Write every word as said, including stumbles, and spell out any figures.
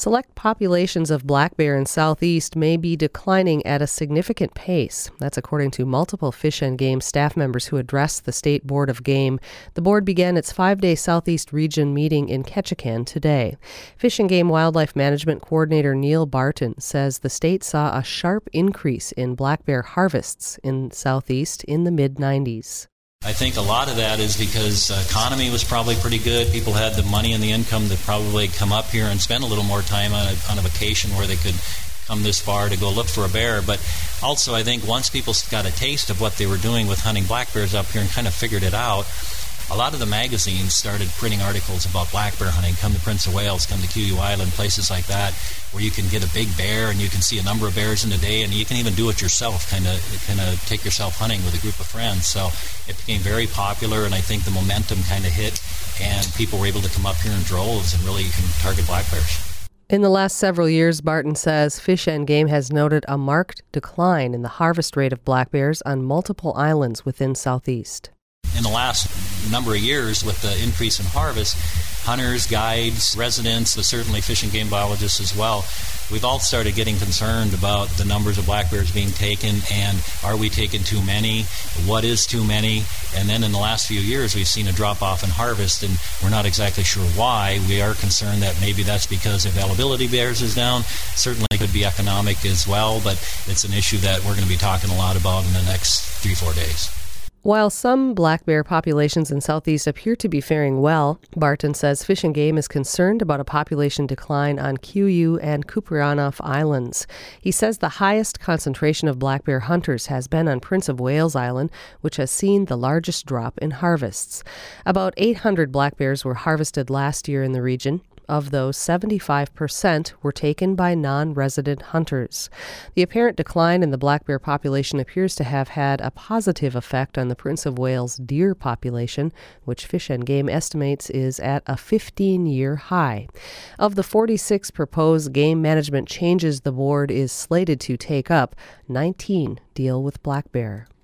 Select populations of black bear in southeast may be declining at a significant pace. That's according to multiple Fish and Game staff members who addressed the State Board of Game. The board began its five-day Southeast Region meeting in Ketchikan today. Fish and Game Wildlife Management Coordinator Neil Barton says the state saw a sharp increase in black bear harvests in southeast in the mid nineties. I think a lot of that is because the economy was probably pretty good. People had the money and the income to probably come up here and spend a little more time on a, on a vacation where they could come this far to go look for a bear. But also I think once people got a taste of what they were doing with hunting black bears up here and kind of figured it out, a lot of the magazines started printing articles about black bear hunting. Come to Prince of Wales, come to Q U Island, places like that, where you can get a big bear and you can see a number of bears in a day, and you can even do it yourself, kind of kind of take yourself hunting with a group of friends. So it became very popular, and I think the momentum kind of hit, and people were able to come up here in droves and really target black bears. In the last several years, Barton says Fish and Game has noted a marked decline in the harvest rate of black bears on multiple islands within Southeast. In the last number of years, with the increase in harvest, hunters, guides, residents, but certainly fish and game biologists as well, we've all started getting concerned about the numbers of black bears being taken, and are we taking too many? What is too many? And then in the last few years, we've seen a drop-off in harvest, and we're not exactly sure why. We are concerned that maybe that's because availability of bears is down. Certainly could be economic as well, but it's an issue that we're going to be talking a lot about in the next three, four days. While some black bear populations in Southeast appear to be faring well, Barton says Fish and Game is concerned about a population decline on Q U and Kuprianof Islands. He says the highest concentration of black bear hunters has been on Prince of Wales Island, which has seen the largest drop in harvests. About eight hundred black bears were harvested last year in the region. Of those, seventy-five percent were taken by non-resident hunters. The apparent decline in the black bear population appears to have had a positive effect on the Prince of Wales deer population, which Fish and Game estimates is at a fifteen-year high. Of the forty-six proposed game management changes the board is slated to take up, nineteen deal with black bear.